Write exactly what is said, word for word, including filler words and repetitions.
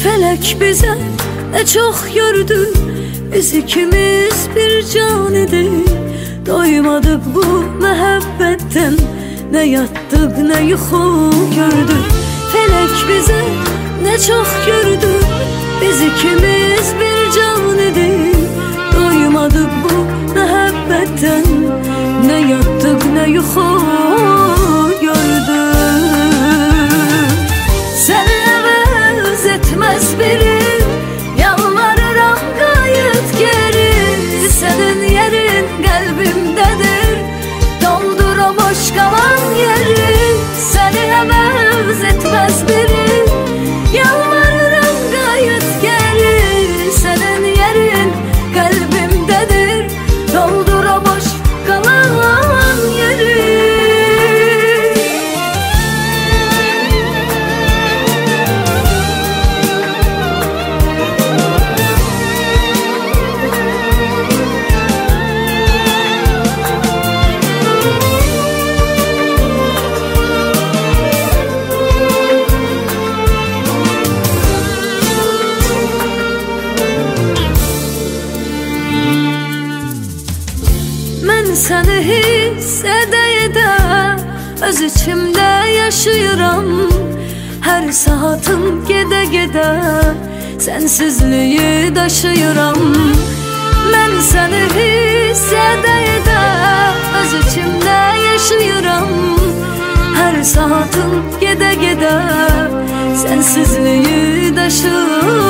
Felek bize ne çok gördü, biz ikimiz bir can idik. Doymadık bu məhəbbətten, ne yattık ne yuxu gördük. Felek bize ne çok gördü, biz ikimiz bir can idik. Doymadık bu məhəbbətten, ne yattık ne yuxu gördük. Seni əvəz etmez birim, yalvarıram qayıt geri. Senin yerin kalbimdedir, doldur o boş kalan yeri. Seni əvəz etmez birim, yalvarıram qayıt geri. Senin yerin kalbimdedir, doldur o boş kalan yeri. Seni hiss ede-ede öz içimde yaşayıram. Her saatim gede-gede sensizliği daşıyıram. Ben seni hiss ede-ede öz içimde yaşayıram. Her saatim gede-gede sensizliği daşıyıram.